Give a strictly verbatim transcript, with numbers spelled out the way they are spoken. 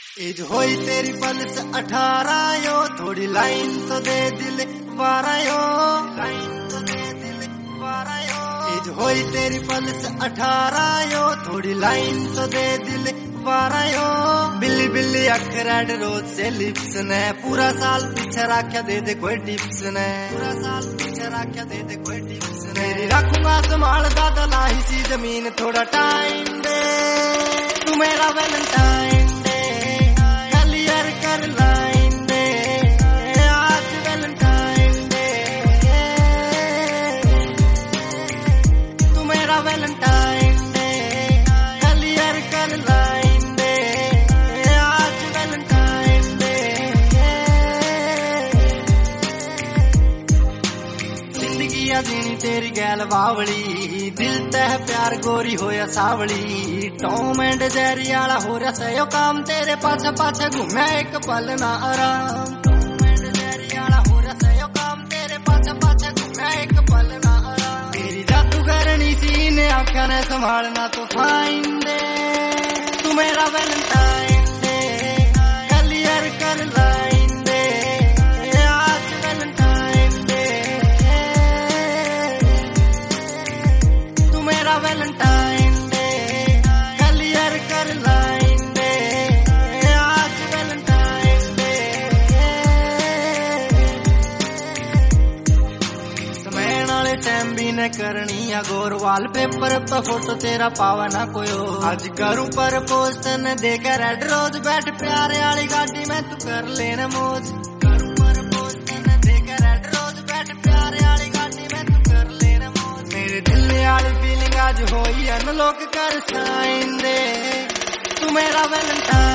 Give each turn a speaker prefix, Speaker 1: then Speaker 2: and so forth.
Speaker 1: As होई तेरी pulse अठारह यो, थोड़ी लाइन तो दे दिल बारह यो, लाइन तो दे दिल बारह यो। एज होई तेरी पल्स अठारह यो, थोड़ी लाइन तो दे दिल बारह यो। बिल्ली बिल्ली अख रेड रोज से लिप्स ने, पूरा साल पीछे रखा दे दे कोई टिप्स ने, पूरा साल पीछे रखा दे दे कोई टिप्स ने। तेरी रखूंगा संभाल दादा लाही सी जमीन, थोड़ा टाइम दे तू मेरा वैलेंटाइन दे, क्लियर कर लाइन दे आज वैलेंटाइन दे, तू मेरा वैलेंटाइन दे क्लियर कर लाइन दे आज वैलेंटाइन दे। जिंदगी जीनी तेरी गैल बावली, दिल तह प्यार गोरी होया सावली। टॉम एंड जेरी आला हो रहा सयो काम, तेरे पाछे पाछे घूमे एक पल ना आराम। टॉम एंड जेरी आला हो रहा सयो काम, तेरे पाछे पाछे घूमे एक पल ना आराम। तेरी जादूगरनी सी ने आंखों ने संभालना तो फाइन दे, तू मेरा वैलेंटाइन दे क्लियर कर लाइन दे आज वैलेंटाइन दे, तू मेरा वैलेंटाइन दे क्लियर कर लाइन दे आज वैलेंटाइन दे। समय नाले टाइम भी न करनी अगोर, वाल पेपर पे फोटो तेरा पावा ना कोई। आज करूं पर पोस्ट न देकर रेड रोज, बैठ प्यारे वाली गाड़ी में तू कर लेना मौज। करूं पर पोस्ट न देकर रेड रोज, बैठ प्यारे वाली गाड़ी में तू कर लेना मौज। मेरे दिल वाली फीलिंग आज होई अनलॉक कर साइन दे, तू मेरा वैलेंटाइन